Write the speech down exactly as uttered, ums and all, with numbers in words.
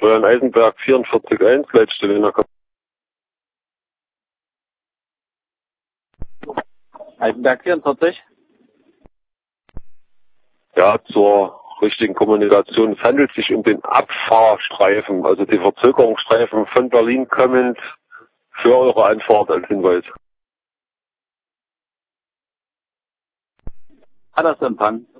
Florian Eisenberg vierundvierzig eins, Leitstelle in der K Eisenberg vierundvierzig? Ja, zur richtigen Kommunikation. Es handelt sich um den Abfahrstreifen, also die Verzögerungsstreifen von Berlin kommend für eure Anfahrt als Hinweis. Hat das Empfang?